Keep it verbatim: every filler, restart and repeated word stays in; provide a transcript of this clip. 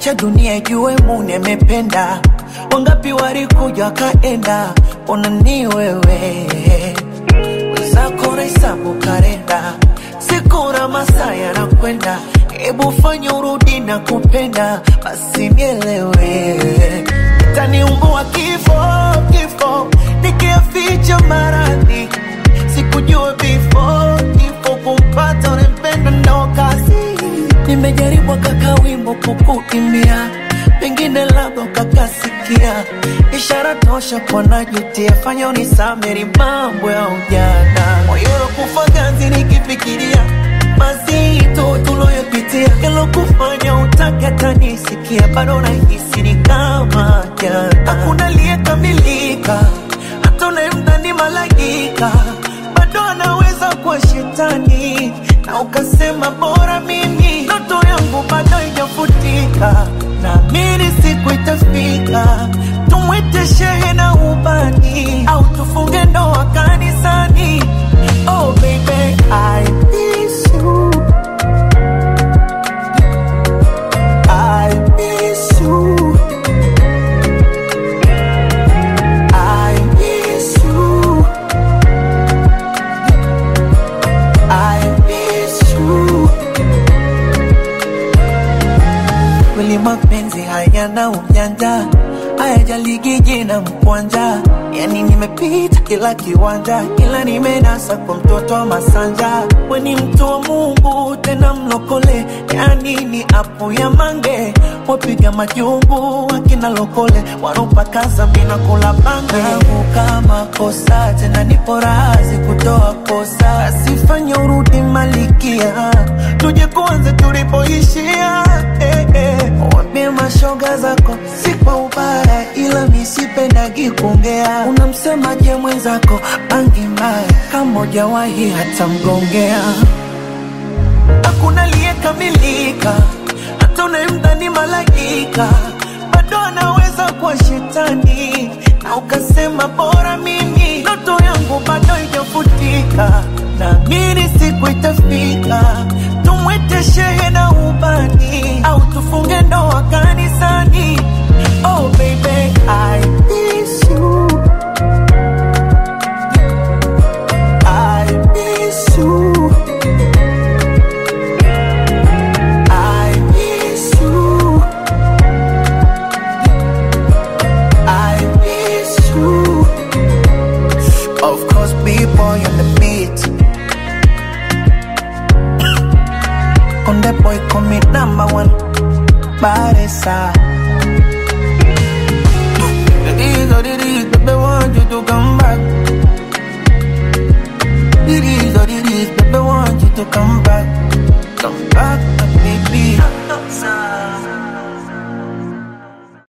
acha dunia ijue Mungu amependa. Wangapi walikuja kaenda, ona ni wewe. Wenzako na hesabu kalenda, siku na masaa yanakwenda. Ebu fanya urudi na kupenda, basi nielewe. Itaniumbua kifo, kifo, nikiaficha maradhi. Sikujua before, kifo kumpata unempenda ndo kazi. Nimejaribu kaka wimbo kukuimbia, pengine labda kakasikia. Ishara tosha kwa najutia, fanya unisameri mambo ya ujana. Moyo kufa ganzi nikifikiria mazito tuloyopitia. Kelo kufanya utake tanisikia, bado nahisi ni kama jana. Hakuna aliyekamilika, hata unayemdhani malaika bado anaweza kuwa shetani. Na ukasema bora mimi, ndoto yangu bado haijafutika. Naamini siku itafika, tumwite shehe na ubani, au tufunge ndoa kanisani. Oh baby, I miss you, I miss you, I miss you, I miss you. Kweli mapenzi hayana ujanja, hayajaligi jina mkwanja. Yani nimepita kila kiwanja, kila nimenasa kwa mtoto wa Masanja. We ni mtu wa Mungu tena mlokole, yani ni apo ya mange. Wapiga majungu wakina lokole, wanopakaza mina kula bange. Kama kosa tena nipo razi kutoa kosa, asifanya urudi malikia, tuje kuanze tulipoishia. Eh, eh. Wambie mashoga zako si kwa ubaya, ila misipendagi kuongea. Unamsemaje mwenzako bangi mbaya, kama hujawahi hata mgongea. Hakuna aliyekamilika, hata unayemdhani malaika bado anaweza kuwa shetani. Na ukasema bora mimi, ndoto yangu bado haijafutika. Naamini siku itafika, tumwite shehe na ubani, au tufunge ndoa kanisani. Oh baby, I miss you, I miss you, I miss you, I miss you. Of course, B-boy on the beat. On the boy commit number one, Baresa. It is what it is, baby, want you to come back. It is what it is, baby, want you to come back.